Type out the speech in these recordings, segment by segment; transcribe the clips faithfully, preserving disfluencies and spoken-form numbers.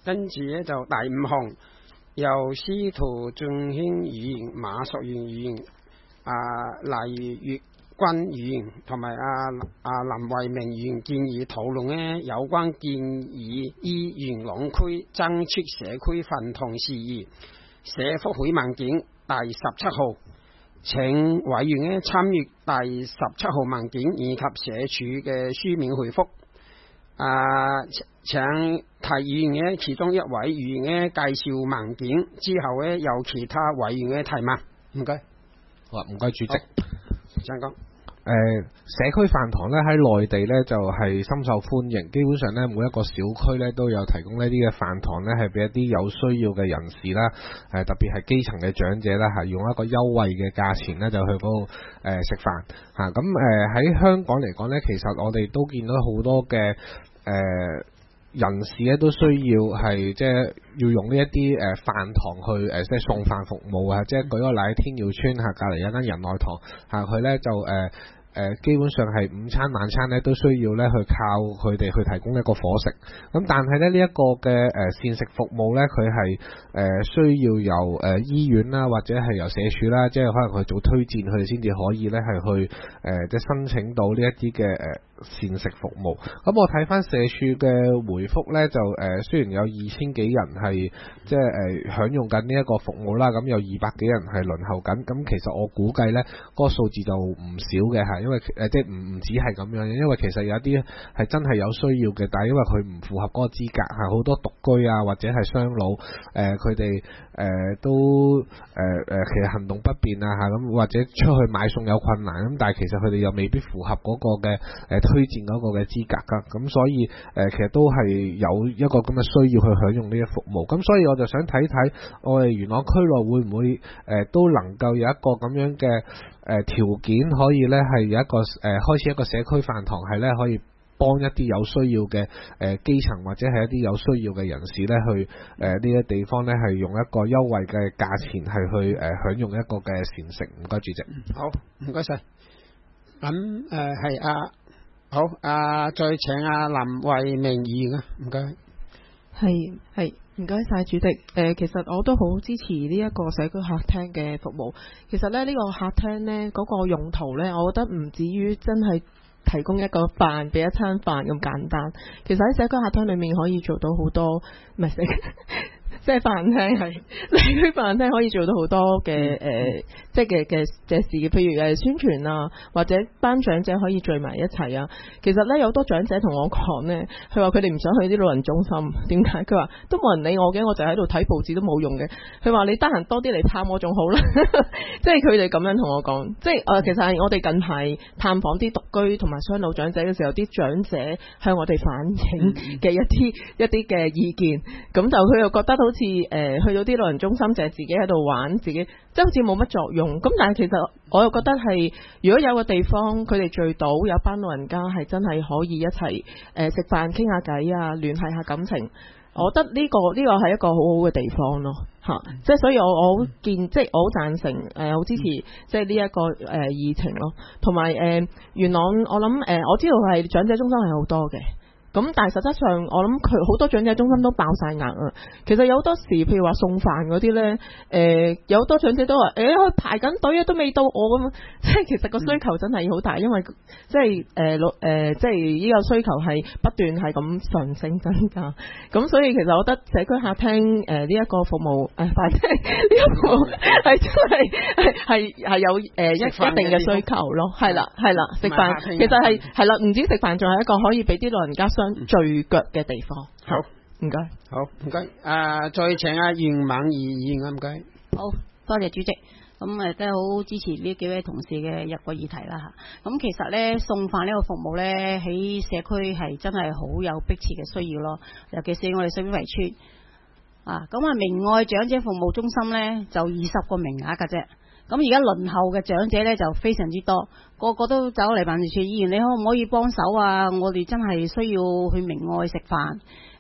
跟住咧就第五項由司徒俊軒議員、馬淑賢議員、啊黎月君議員同埋阿阿林慧明議員建議討論咧有關建議於元朗區增設社區飯堂事宜社福會文件第十七號，請委員咧參閱第十七號文件以及社署嘅書面回覆。啊，請提議員咧其中一位議員咧介紹文件之後咧有其他委員嘅提問。唔該。 好啊，唔該主席。 請講。 誒、呃、社區飯堂咧喺內地咧就係、是、深受歡迎，基本上咧每一個小區咧都有提供呢啲嘅飯堂咧，係俾一啲有需要嘅人士啦，誒、呃、特別係基層嘅長者啦，係用一個優惠嘅價錢咧就去嗰度誒食飯嚇。咁誒喺香港嚟講咧，其實我哋都見到好多嘅誒。呃人士咧都需要係即係要用呢一啲誒飯堂去誒即係送飯服務啊！即係舉個例，喺天耀村下隔離有間仁愛堂嚇，佢咧就誒。呃誒、呃、基本上係午餐晚餐咧都需要咧去靠佢哋去提供一個伙食，咁但係咧呢一、這個嘅誒、呃、膳食服務咧佢係誒需要由誒、呃、醫院啦或者係由社署啦，即係可能去做推薦，佢哋先至可以咧係去誒、呃、即係申請到呢一啲嘅誒膳食服務。咁我睇翻社署嘅回覆咧，就誒、呃、雖然有二千幾人係即係誒、呃、享用緊呢一個服務啦，咁有二百幾人係輪候緊，咁其實我估計咧嗰、那個數字就唔少嘅嚇。因為誒即係唔唔止係咁樣，因為其實有啲係真係有需要嘅，但係因為佢唔符合嗰個資格，係好多獨居啊或者係雙老，誒佢哋誒都誒誒、呃、其實行動不便啊嚇，咁或者出去買餸有困難，咁但係其實佢哋又未必符合嗰個嘅誒推薦嗰個嘅資格噶，咁所以誒、呃、其實都係有一個咁嘅需要去享用呢啲服務，咁所以我就想睇睇我哋元朗區內會唔會誒、呃、都能夠有一個咁樣嘅誒、呃、條件可以咧係有一個誒、呃、開始一個社區飯堂，係咧可以幫一啲有需要嘅誒、呃、基層或者係一啲有需要嘅人士咧去誒呢啲地方咧係用一個優惠嘅價錢係去誒、呃、享用一個嘅膳食。唔該主席。 好，唔該晒。咁誒係啊，好啊，再請阿林慧明議員啊，唔該。 係係。唔該晒主席，誒、呃、其實我都好支持呢一個社區客廳嘅服務。其實咧呢、呢個客廳呢嗰、嗰個用途呢，我覺得唔至於真係提供一個飯俾一餐飯咁簡單。其實喺社區客廳裏面可以做到好多，唔係食。即係飯廳係社區飯廳可以做到好多嘅誒、呃，即係嘅嘅嘅事，譬如誒宣傳啊，或者班長者可以聚埋一齊啊。其實咧有好多長者同我講咧，佢話佢哋唔想去啲老人中心，點解？佢話都冇人理我嘅，我就喺度睇報紙都冇用嘅。佢話你得閒多啲嚟探我仲好啦。即係佢哋咁樣同我講，即係誒、呃、其實係我哋近排探訪啲獨居同埋雙老長者嘅時候，啲長者向我哋反映嘅一啲一啲嘅意見，咁就佢又覺得好似誒、呃、去到啲老人中心就係自己喺度玩，自己即係好似冇乜作用。咁但係其實我又覺得係，如果有個地方佢哋聚到有班老人家係真係可以一齊誒食飯傾下偈啊，聯繫下感情，我覺得呢、這個呢、這個係一個好好嘅地方咯嚇。即係所以我我好見即係我好贊成誒，好、呃、支持即係呢一個誒、呃、議程咯。同埋誒元朗我諗誒、呃、我知道係長者中心係好多嘅。咁但係實質上，我諗佢好多長者中心都爆晒額啊！其實有好多時，譬如話送飯嗰啲呢，誒、呃、有好多長者都話，誒、欸、排緊隊啊，都未到我咁。即係其實個需求真係好大，因為即係誒老誒，即係呢個需求係不斷係咁上升增加。咁所以其實我覺得社區客廳誒呢一個服務誒，反正呢一個係真係係係有誒、呃、一一定嘅需求咯。係啦係啦，食飯其實係係啦，唔止食飯，仲係一個可以俾啲老人家聚腳嘅地方。 好， 唔該。 好，唔該。誒，再請阿袁敏儀議員啊，唔該。 好多謝主席。咁誒都好支持呢幾位同事嘅入個議題啦嚇。咁其實咧送飯呢個服務咧喺社區係真係好有迫切嘅需要咯，尤其是我哋水邊圍村啊。咁啊明愛長者服務中心咧就二十個名額㗎啫。咁而家輪候嘅長者咧就非常之多，個個都走嚟辦事處，議員你可唔可以幫手啊？我哋真係需要去明愛食飯，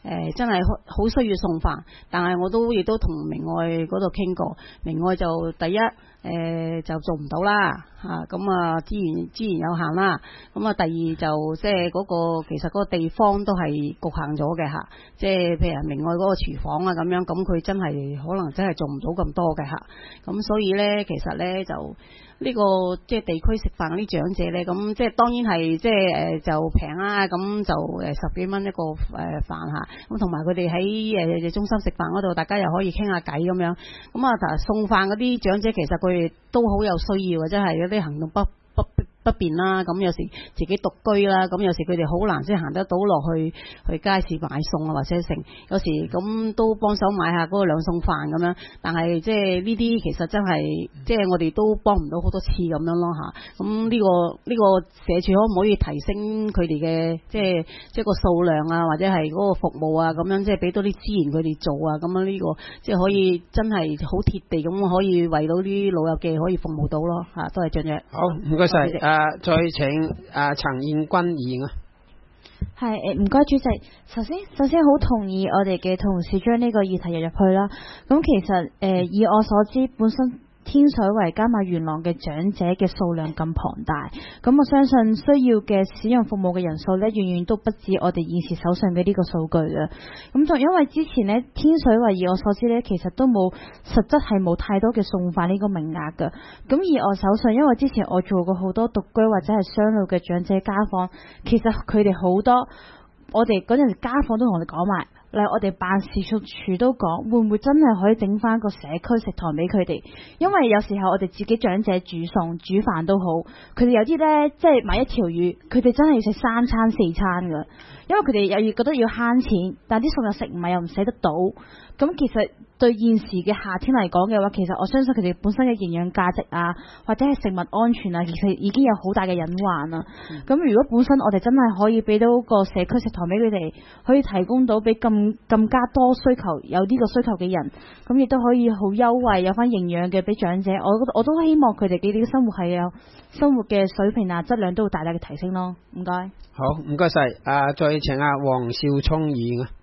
呃、真係好需要送飯，但係我都亦都同明愛嗰度傾過，明愛就第一誒、呃、就做唔到啦嚇，咁啊資源資源有限啦，咁啊第二就即係嗰個其實嗰個地方都係局限咗嘅嚇，即係譬如明愛嗰個廚房啊咁樣，咁佢真係可能真係做唔到咁多嘅嚇，咁所以咧其實咧就呢、這個即係地區食飯嗰啲長者咧，咁即係當然係即係誒就平啦，咁就誒十幾蚊一個誒飯嚇，咁同埋佢哋喺誒中心食飯嗰度，大家又可以傾下偈咁樣，咁啊送飯嗰啲長者其實佢哋都好有需要，或者係有啲行動不不不便啦，咁有時自己獨居啦，咁有時佢哋好難先行得到落去去街市買餸啊，或者成有時咁都幫手買下嗰個兩餸飯咁樣，但係即係呢啲其實真係即係我哋都幫唔到好多次咁樣咯嚇。咁呢個呢個社署可唔可以提升佢哋嘅即係即係個數量啊，或者係嗰個服務啊咁樣，即係俾多啲資源佢哋做啊，咁樣呢個即係可以真係好貼地咁可以為到啲老友記可以服務到咯嚇。多謝張姐。 好，唔該晒。誒、啊，再請誒陳燕君議員啊。 係誒，唔該主席。首先，首先好同意我哋嘅同事將呢個議題入入去啦。咁其實誒、呃，以我所知，本身天水圍加埋元朗嘅長者嘅數量咁龐大，咁我相信需要嘅使用服務嘅人數呢，遠遠都不止我哋現時手上嘅呢個數據啦。咁就因為之前呢，天水圍以我所知呢，其實都冇實質係冇太多嘅送飯呢個名額㗎。咁而我手上，因為之前我做過好多獨居或者係雙老嘅長者家訪，其實佢哋好多，我哋嗰陣時家訪都同我哋講埋。例如我哋辦事處處都講，會唔會真係可以整翻個社區食堂俾佢哋？因為有時候我哋自己長者煮餸煮飯都好，佢哋有啲呢，即係買一條魚，佢哋真係要食三餐四餐㗎。因為佢哋又要覺得要慳錢，但啲餸又食唔係又唔捨得到。咁其實對現時嘅夏天嚟講嘅話，其實我相信佢哋本身嘅營養價值啊，或者係食物安全啊，其實已經有好大嘅隱患啦。咁、嗯、如果本身我哋真係可以俾到個社區食堂俾佢哋，可以提供到俾咁更加多需求有呢個需求嘅人，咁亦都可以好優惠有翻營養嘅俾長者。我我都希望佢哋嘅啲生活係有生活嘅水平啊質量都會大大嘅提升咯。唔該。 好，唔該晒。啊，再請阿黃少聰議員啊。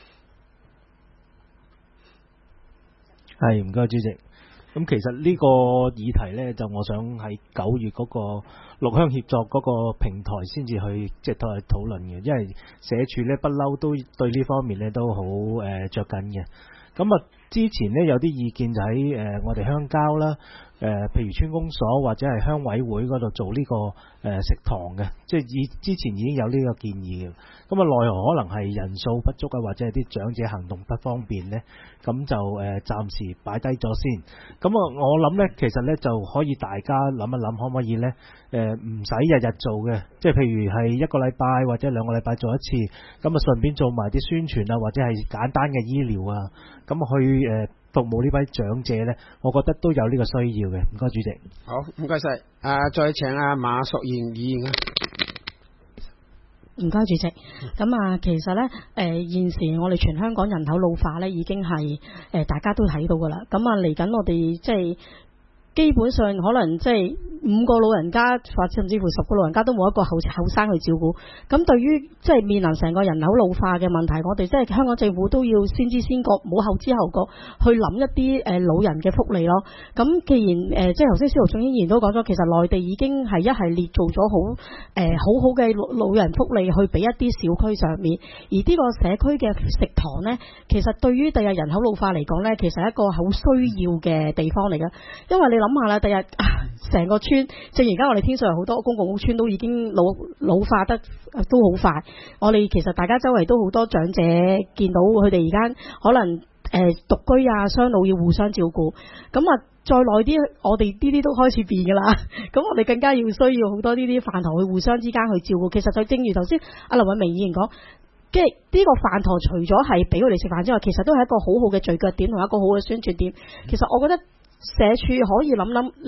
係，唔該主席。咁其實呢個議題呢，就我想喺九月嗰個六鄉協作嗰個平台先至去即係討討論嘅，因為社署呢不嬲都對呢方面呢都好誒着緊嘅。咁啊，之前呢有啲意見就喺誒、呃、我哋鄉郊啦，誒、呃、譬如村公所或者係鄉委會嗰度做呢、這個誒、呃、食堂嘅，即係以之前已經有呢個建議嘅。咁啊，奈何可能係人數不足啊，或者係啲長者行動不方便呢，咁就誒、呃、暫時擺低咗先。咁啊，我諗呢，其實呢就可以大家諗一諗，可唔可以呢？誒唔使日日做嘅，即係譬如係一個禮拜或者兩個禮拜做一次，咁啊順便做埋啲宣傳啊，或者係簡單嘅醫療啊，咁去誒、呃、服務呢位長者呢，我覺得都有呢個需要嘅。唔該主席。 好，唔該晒。啊，再請阿馬淑賢議員啊。 唔該主席。咁啊，其實呢，誒、呃、現時我哋全香港人口老化呢，已經係誒、呃、大家都睇到噶啦。咁啊嚟緊我哋即係。基本上可能即係五個老人家，或者甚至乎十個老人家都冇一個後後生去照顧。咁對於即係面臨成個人口老化嘅問題，我哋即係香港政府都要先知先覺，冇後知後覺去諗一啲誒老人嘅福利咯。咁既然誒即係頭先司徒仲英議員都講咗，其實內地已經係一系列做咗好誒好好嘅老人福利去俾一啲小區上面，而呢個社區嘅食堂呢，其實對於第日人口老化嚟講呢，其實係一個好需要嘅地方嚟嘅，因為你諗下啦，第日成個村，正而家我哋天水圍好多公共屋邨都已經老老化得都好快。我哋其實大家周圍都好多長者，見到佢哋而家可能誒、呃、獨居啊、雙老要互相照顧。咁啊，再耐啲，我哋呢啲都開始變噶啦。咁我哋更加要需要好多呢啲飯堂去互相之間去照顧。其實就正如頭先阿林偉明議員講，即係呢個飯堂除咗係俾佢哋食飯之外，其實都係一個好好嘅聚腳點同一個好嘅宣傳點。其實我覺得社署可以諗諗，你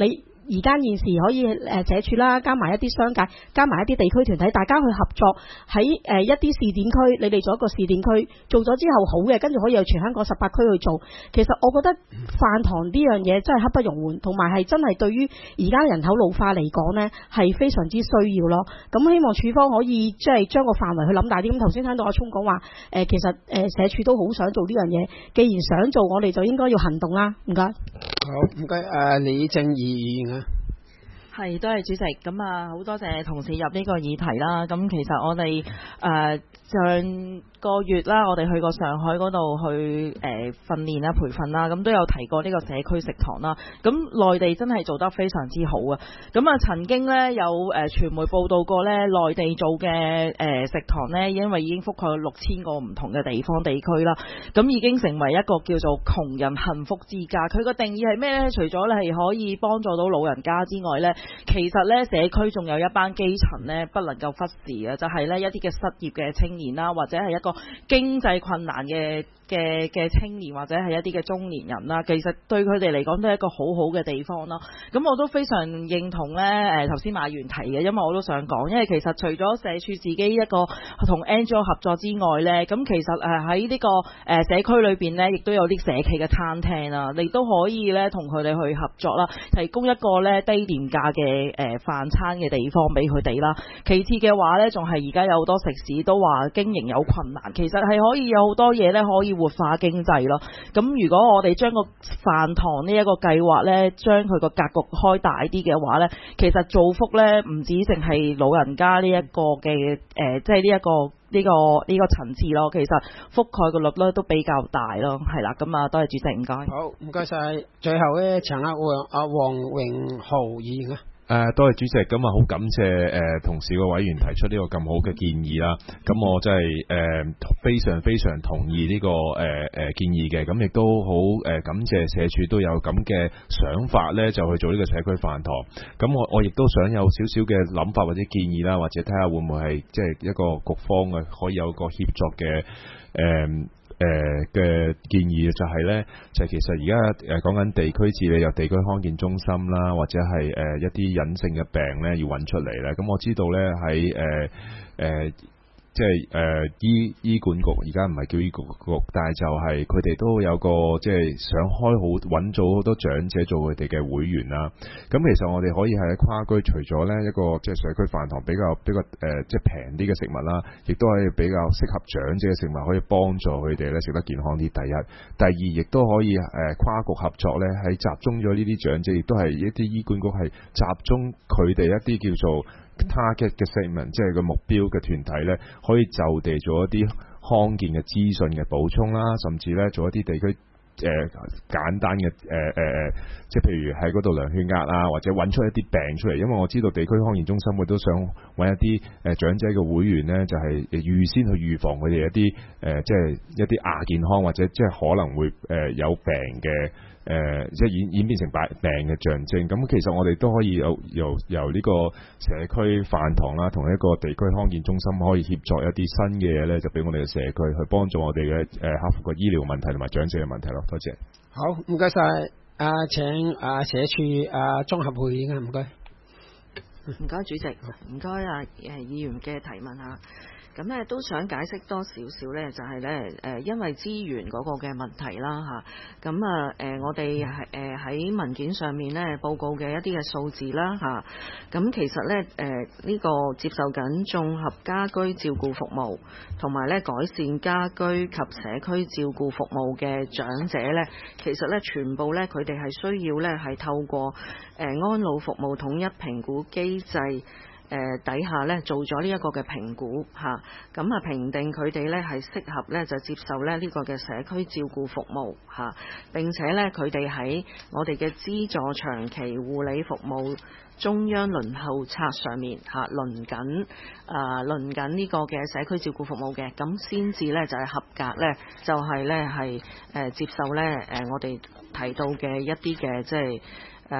而家現時可以誒社署啦，加埋一啲商界，加埋一啲地區團體，大家去合作喺誒一啲試點區，你哋做一個試點區，做咗之後好嘅，跟住可以去全香港十八區去做。其實我覺得飯堂呢樣嘢真係刻不容緩，同埋係真係對於而家人口老化嚟講呢，係非常之需要咯。咁希望署方可以即係將個範圍去諗大啲。咁頭先聽到阿聰講話誒，其實誒社署都好想做呢樣嘢，既然想做，我哋就應該要行動啦。唔該。 好，唔該。誒，李正義議員啊。 係，多謝主席。咁啊，好多謝同事入呢個議題啦。咁其實我哋誒、呃、上個月啦，我哋去過上海嗰度去誒、呃、訓練啦、培訓啦，咁都有提過呢個社區食堂啦。咁內地真係做得非常之好啊。咁啊，曾經呢，有誒、呃、傳媒報道過呢，內地做嘅誒、呃、食堂呢，因為已經覆蓋六千個唔同嘅地方地區啦，咁已經成為一個叫做窮人幸福之家。佢個定義係咩呢？除咗係可以幫助到老人家之外呢，其實咧，社區仲有一班基層咧，不能夠忽視嘅，就係咧一啲嘅失業嘅青年啦，或者係一個經濟困難嘅嘅嘅青年，或者係一啲嘅中年人啦。其實對佢哋嚟講都係一個好好嘅地方咯。咁我都非常認同咧，誒頭先馬員提嘅，因為我都想講，因為其實除咗社署自己一個同 N G O 合作之外咧，咁其實誒喺呢個誒社區裏邊咧，亦都有啲社企嘅餐廳啦，你都可以咧同佢哋去合作啦，提供一個咧低廉價嘅誒飯餐嘅地方俾佢哋啦。其次嘅話呢，仲係而家有好多食肆都話經營有困難，其實係可以有好多嘢呢可以活化經濟咯。咁如果我哋將個飯堂呢一個計劃呢，將佢個格局開大啲嘅話呢，其實造福呢唔止淨係老人家呢一個嘅誒、呃，即係呢一個呢、呢個呢、呢個層次咯。其實覆蓋個率呢都比較大咯。係啦，咁啊，多謝主席，唔該。 好，唔該晒。最後呢，請阿黃阿黃榮豪議員啊。 誒、呃，多謝主席，咁啊好感謝誒、呃、同事個委員提出呢個咁好嘅建議啦。咁我真係誒、呃、非常非常同意呢、這個誒誒、呃、建議嘅。咁亦都好誒、呃、感謝社署都有咁嘅想法咧，就去做呢個社區飯堂。咁我我亦都想有少少嘅諗法或者建議啦，或者睇下會唔會係即係一個局方嘅可以有個協作嘅誒。呃誒嘅、呃、建議就係呢，就係、其實而家誒講緊地區治理有地區康健中心啦，或者係誒、呃、一啲隱性嘅病呢要揾出嚟咧。咁我知道呢，喺誒誒。呃即係誒、呃、醫醫管局而家唔係叫醫管局，但係就係佢哋都有個即係想開好揾咗好多長者做佢哋嘅會員啦。咁其實我哋可以喺跨區，除咗呢一個即係社區飯堂比較比較誒、呃、即係平啲嘅食物啦，亦都可以比較適合長者嘅食物，可以幫助佢哋咧食得健康啲。第一，第二亦都可以誒、呃、跨局合作咧，喺集中咗呢啲長者，亦都係一啲醫管局係集中佢哋一啲叫做target 嘅 segment， 即係個目標嘅團體呢，可以就地做一啲康健嘅資訊嘅補充啦，甚至呢做一啲地區誒、呃、簡單嘅誒誒誒，即係譬如喺嗰度量血壓啊，或者揾出一啲病出嚟。因為我知道地區康健中心會都想揾一啲誒、呃、長者嘅會員呢，就係、是、預先去預防佢哋一啲誒、呃、即係一啲亞健康或者即係可能會誒、呃、有病嘅。誒、呃，即係演演變成病嘅象徵。咁其實我哋都可以由由由呢個社區飯堂啦，同一個地區康健中心可以協作一啲新嘅嘢咧，就俾我哋嘅社區去幫助我哋嘅誒克服個醫療問題同埋長者嘅問題咯。多謝。 好，唔該晒。啊，請啊社署啊綜合會議啊，唔該。 唔該主席，唔該啊誒議員嘅提問嚇。咁咧都想解釋多少少咧，就係咧誒，因為資源嗰個嘅問題啦嚇。咁啊誒，我哋係誒喺文件上面咧報告嘅一啲嘅數字啦嚇。咁其實咧誒呢個接受緊綜合家居照顧服務同埋咧改善家居及社區照顧服務嘅長者咧，其實咧全部咧佢哋係需要咧係透過誒安老服務統一評估機制。誒、呃、底下咧做咗呢一個嘅評估嚇，咁啊評定佢哋咧係適合咧就接受咧呢個嘅社區照顧服務嚇、啊，並且咧佢哋喺我哋嘅資助長期護理服務中央輪候冊上面嚇、啊、輪緊啊輪緊呢個嘅社區照顧服務嘅，咁先至咧就係、是、合格咧，就係咧係誒接受咧誒、呃、我哋提到嘅一啲嘅即係誒。呃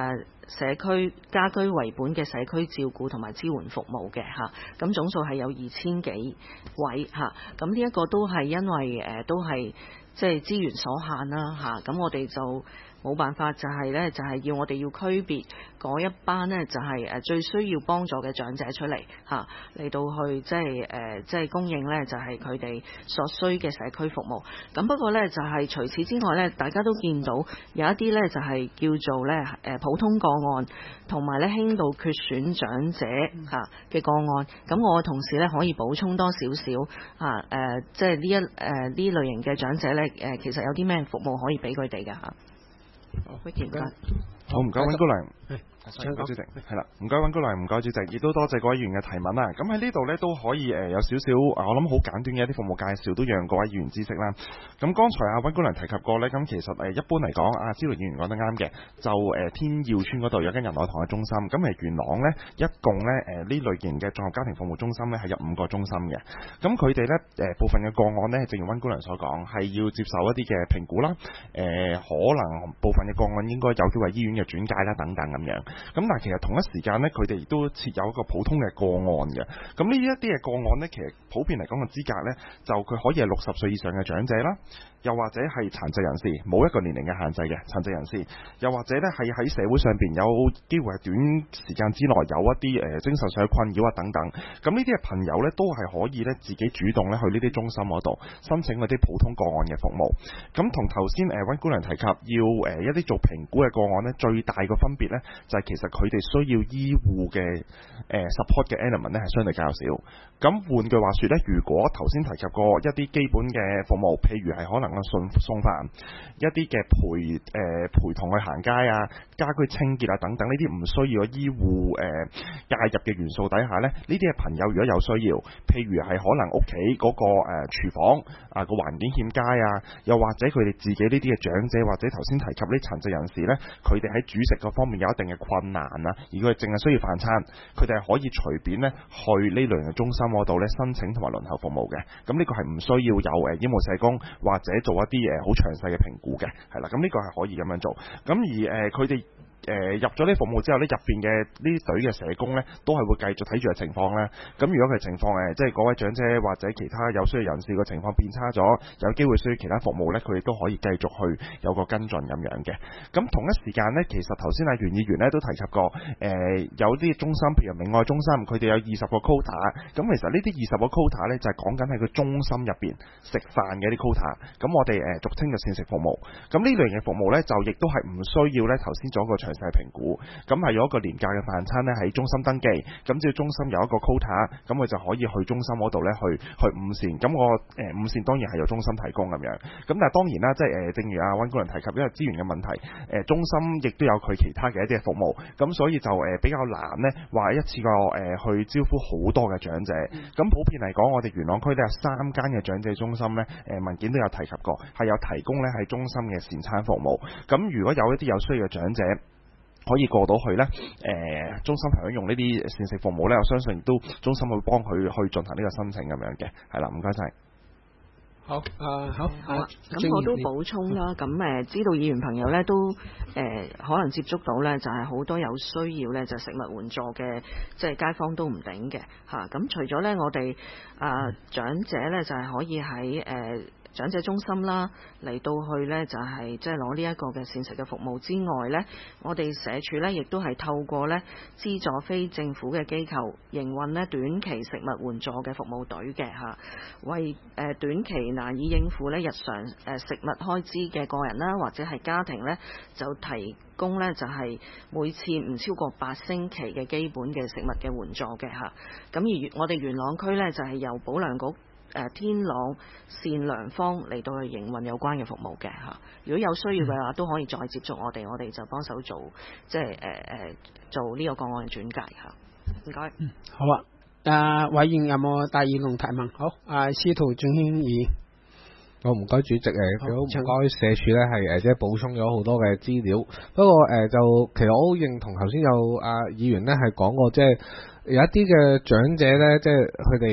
社區家居為本嘅社區照顧同埋支援服務嘅嚇，咁總數係有二千幾位嚇，咁呢一個都係因為誒、呃、都係即係資源所限啦嚇，咁我哋就冇辦法就係咧，就係要我哋要區別嗰一班呢，就係誒最需要幫助嘅長者出嚟嚇，嚟到去即係誒即係供應呢，就係佢哋所需嘅社區服務。咁不過呢，就係除此之外呢，大家都見到有一啲呢，就係叫做呢誒普通個案，同埋呢輕度缺損長者嚇嘅個案。咁我嘅同事呢，可以補充多少少嚇誒，即係呢一誒呢類型嘅長者呢，誒，其實有啲咩服務可以俾佢哋㗎嚇？好，唔該。 好，唔該，溫姑娘。 主席係啦，唔該溫姑娘，唔該主席，亦都多謝各位議員嘅提問啦。咁喺呢度呢，都可以誒有少少我諗好簡短嘅一啲服務介紹，都讓各位議員知識啦。咁剛才阿溫姑娘提及過呢，咁其實誒一般嚟講，阿知道議員講得啱嘅，就誒天耀村嗰度有間仁愛堂嘅中心，咁誒元朗呢，一共呢誒呢類型嘅綜合家庭服務中心呢，係有五個中心嘅。咁佢哋呢，誒部分嘅個案呢，正如溫姑娘所講，係要接受一啲嘅評估啦，誒可能部分嘅個案應該有機會醫院嘅轉介啦等等咁樣。咁但係其實同一時間呢，佢哋亦都設有一個普通嘅個案嘅。咁呢一啲嘅個案呢，其實普遍嚟講嘅資格呢，就佢可以係六十歲以上嘅長者啦，又或者係殘疾人士，冇一個年齡嘅限制嘅殘疾人士，又或者呢係喺社會上邊有機會係短時間之內有一啲誒精神上嘅困擾啊等等。咁呢啲嘅朋友呢，都係可以呢自己主動呢去呢啲中心嗰度申請嗰啲普通個案嘅服務。咁同頭先誒溫姑娘提及要誒一啲做評估嘅個案呢，最大個分別呢，就係其實佢哋需要醫護嘅誒 support 嘅 element 咧係相對較少。咁換句話說咧，如果頭先提及過一啲基本嘅服務，譬如係可能嘅送送飯、一啲嘅陪誒、呃、陪同去行街啊、家居清潔啊等等呢啲唔需要醫護誒、呃、介入嘅元素底下咧，呢啲嘅朋友如果有需要，譬如係可能屋企嗰個誒、呃、廚房啊個環境欠佳啊，又或者佢哋自己呢啲嘅長者或者頭先提及呢殘疾人士咧，佢哋喺煮食嗰方面有一定嘅困難啊，而佢哋淨係需要飯餐，佢哋係可以隨便咧去呢類嘅中心嗰度咧申請同埋輪候服務嘅。咁呢個係唔需要有誒醫務社工或者做一啲誒好詳細嘅評估嘅，係啦。咁呢個係可以咁樣做。咁而誒佢哋。誒、呃、入咗呢服務之後呢，入邊嘅呢隊嘅社工呢，都係會繼續睇住嘅情況呢。咁如果佢情況誒，即係嗰位長者或者其他有需要人士個情況變差咗，有機會需要其他服務呢，佢哋都可以繼續去有個跟進咁樣嘅。咁同一時間呢，其實頭先阿袁議員呢都提及過，誒、呃、有啲中心，譬如明愛中心，佢哋有二十個 quota。咁其實呢啲二十個 quota 呢，就係講緊喺個中心入邊食飯嘅啲 quota。咁我哋誒俗稱嘅膳食服務。咁呢類型嘅服務呢，就亦都係唔需要呢頭先做一個詳細評估，咁係有一個廉價嘅飯餐咧喺中心登記，咁只要中心有一個 quota，咁佢就可以去中心嗰度咧去去午膳，咁我誒午膳當然係由中心提供咁樣，咁但係當然啦，即係誒正如阿溫姑娘提及，因為資源嘅問題，誒中心亦都有佢其他嘅一啲服務，咁所以就誒比較難咧話一次過誒去招呼好多嘅長者，咁普遍嚟講，我哋元朗區都有三間嘅長者中心咧，誒文件都有提及過，係有提供咧喺中心嘅膳餐服務，咁如果有一啲有需要嘅長者，可以過到去呢，誒、呃、中心享用呢啲膳食服務呢，我相信亦都中心會幫佢去進行呢個申請咁樣嘅，係啦，唔該晒。 好，啊好， 好啊，咁我都補充啦，咁誒知道議員朋友呢都誒、呃、可能接觸到呢，就係、是、好多有需要呢，就是、食物援助嘅，即係街坊都唔頂嘅嚇。咁、啊、除咗呢，我哋啊、呃、長者呢，就係、是、可以喺誒。呃長者中心啦，嚟到去呢，就係即係攞呢一個嘅膳食嘅服務之外呢，我哋社署呢亦都係透過呢資助非政府嘅機構營運呢短期食物援助嘅服務隊嘅嚇，為誒短期難以應付呢日常誒食物開支嘅個人啦，或者係家庭呢，就提供呢就係每次唔超過八星期嘅基本嘅食物嘅援助嘅嚇。咁而我哋元朗區呢，就係由保良局誒天朗善良坊嚟到去營運有關嘅服務嘅嚇，如果有需要嘅話，都可以再接觸我哋，我哋就幫手做即係誒誒做呢個個案嘅轉介嚇。唔該。 嗯，好啊。誒委員有冇第二輪提問？好，啊司徒俊軒議員。 我唔該主席誒，唔該社署咧係誒即係補充咗好多嘅資料。不過誒就其實我好認同頭先有啊議員咧係講過，即係有一啲嘅長者咧，即係佢哋。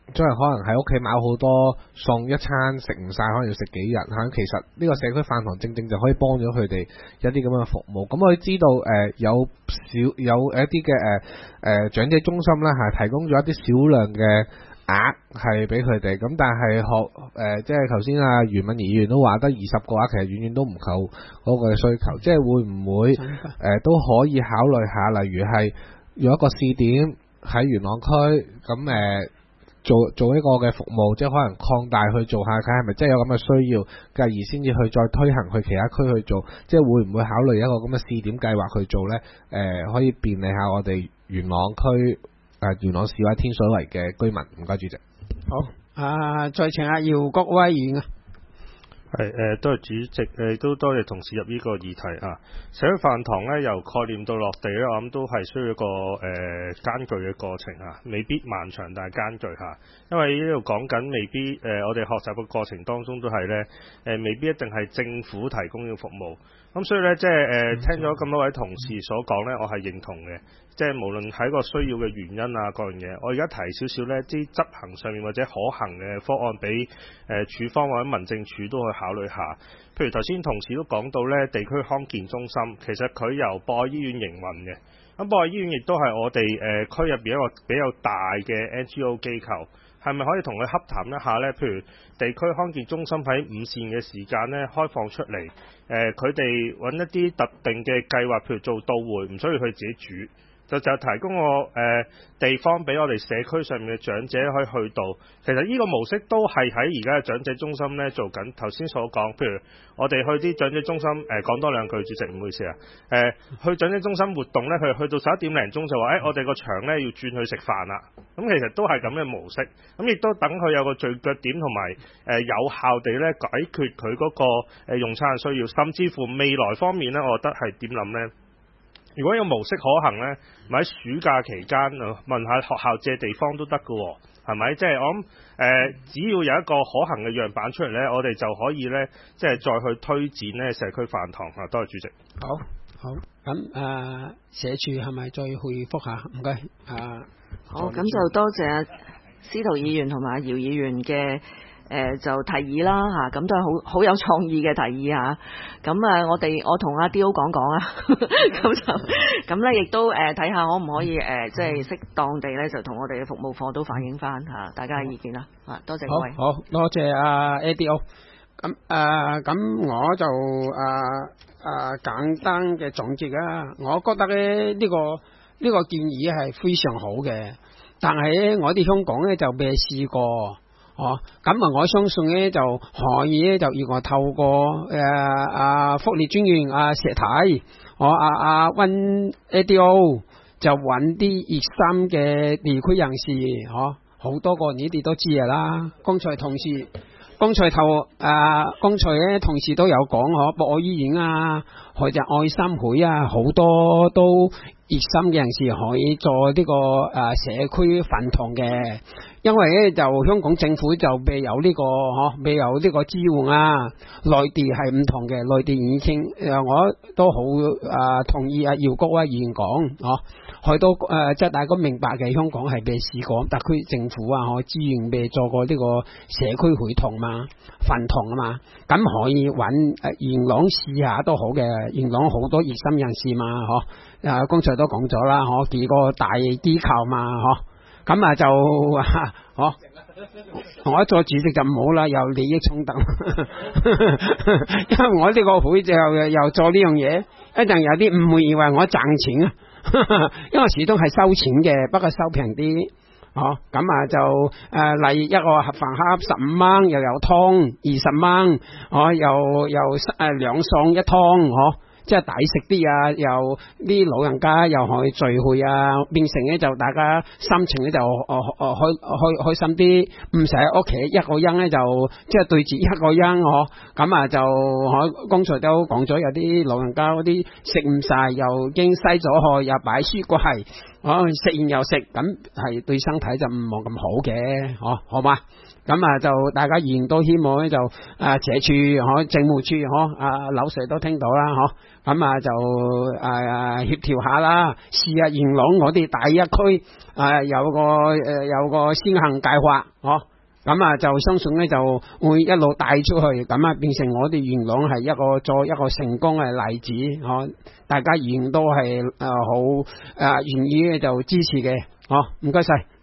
即係可能喺屋企買好多餸，一餐食唔晒，可能要食幾日嚇。其實呢個社區飯堂正正就可以幫咗佢哋一啲咁嘅服務。咁我哋知道誒、呃、有少有一啲嘅誒誒長者中心咧，係提供咗一啲少量嘅額係俾佢哋。咁但係學誒、呃、即係頭先阿袁敏儀議員都話得二十個額，其實遠遠都唔夠嗰個需求。即係會唔會誒、呃、都可以考慮下，例如係用一個試點喺元朗區咁誒。呃做做一個嘅服務，即係可能擴大去做下，睇係咪真係有咁嘅需要，繼而先至去再推行去其他區去做，即係會唔會考慮一個咁嘅試點計劃去做呢？誒、呃，可以便利下我哋元朗區誒、呃、元朗市或天水圍嘅居民。唔該，主席。 好，啊，再請阿姚國威議員啊。 係誒，多謝主席，誒都多謝同事入呢個議題啊。社區飯堂咧，由概念到落地咧，我諗都係需要一個誒艱巨嘅過程啊，未必漫長，但係艱巨嚇。因為呢度講緊未必誒、呃，我哋學習嘅過程當中都係咧誒，未必一定係政府提供呢個服務。咁所以咧，即係誒、呃、聽咗咁多位同事所講咧，我係認同嘅。即係無論喺個需要嘅原因啊，各樣嘢，我而家提少少呢啲執行上面或者可行嘅方案俾誒處方或者民政處都去考慮下。譬如頭先同事都講到呢，地區康健中心其實佢由博愛醫院營運嘅，咁博愛醫院亦都係我哋誒、呃、區入邊一個比較大嘅 N G O 機構，係咪可以同佢洽談一下呢？譬如地區康健中心喺午膳嘅時間呢開放出嚟，誒佢哋揾一啲特定嘅計劃，譬如做到會，唔需要佢自己煮。就就提供個誒、呃、地方俾我哋社區上面嘅長者可以去到，其實呢個模式都係喺而家嘅長者中心咧做緊。頭先所講，譬如我哋去啲長者中心，誒、呃、講多兩句，主席唔好意思啊。誒、呃、去長者中心活動咧，佢去到十一點零鐘就話，誒、欸、我哋個場咧要轉去食飯啦。咁其實都係咁嘅模式，咁亦都等佢有個聚腳點同埋誒有效地咧解決佢嗰個誒用餐嘅需要，甚至乎未來方面咧，我覺得係點諗咧？如果有模式可行呢，咪喺暑假期間問下學校借地方都得㗎喎，係咪？即係我諗誒、呃，只要有一個可行嘅樣板出嚟呢，我哋就可以呢，即係再去推展呢社區飯堂啊。多謝主席。 好，好，咁誒、呃，社署係咪再回覆下？唔該，啊， 好，咁就多謝司徒議員同埋姚議員嘅。誒、呃、就提議啦嚇，咁、啊、都係好好有創意嘅提議嚇。咁啊，我哋我同阿 D O 講講啊，咁就咁咧，亦都誒睇下可唔可以誒、呃，即係適當地咧，就同我哋嘅服務課都反映翻嚇、啊、大家嘅意見啦。啊，多謝各位。 好，好多謝阿 A D O。咁誒，咁我就誒誒、啊啊、簡單嘅總結啦。我覺得咧呢、呢個呢、呢個建議係非常好嘅，但係我哋香港咧就未試過。哦，咁啊，我相信咧就可以咧，就如果透過誒啊福利專員啊石太，我啊啊溫 A D O 就揾啲熱心嘅地區人士，嗬，好多個你哋都知嘅啦。剛才同事，剛才頭誒，剛才咧同事都有講，嗬，博愛醫院啊，或者愛心會啊，好多都熱心嘅人士可以做呢個誒社區飯堂嘅。因為咧就香港政府就未有呢、這個嗬，未有呢個支援啊。內地係唔同嘅，內地已經誒，我都好誒同意阿姚國威議員講，嗬，佢都誒即係大家明白嘅，香港係未試過，特區政府啊，嗬，資源未做過呢個社區會堂嘛，飯堂啊嘛，咁可以揾誒元朗試下都好嘅，元朗好多熱心人士嘛，嗬，誒剛才都講咗啦，嗬，幾個大機構嘛，嗬。咁啊就啊，好，我做主席就唔好啦，有利益衝突，因為我呢個會就又做呢樣嘢，一陣有啲誤會以為我賺錢啊，因為始終係收錢嘅，不過收平啲，哦，咁啊就誒、呃，例如一個盒飯盒十五蚊，又有湯二十蚊，哦，又又誒兩餸一湯，嗬。即係抵食啲啊，又啲老人家又可以聚會啊，變成咧就大家心情咧就哦哦開開開心啲，唔使喺屋企一個人咧就即係對住一個人嗬，咁啊就我剛才都講咗，有啲老人家嗰啲食唔晒，又已經篩咗去，又擺書櫃， 哦食完又食，咁係對身體就唔冇咁好嘅，哦好嘛？咁啊就大家議員都希望咧就啊社署可政務處可啊劉 Sir 都聽到啦，嗬咁啊就啊協調下啦，試下元朗我哋第一區啊有個誒有個先行計劃，嗬咁啊就相信咧就會一路帶出去，咁啊變成我哋元朗係一個再一個成功嘅例子，嗬大家議員都係誒好誒願意嘅就支持嘅，嗬唔該晒。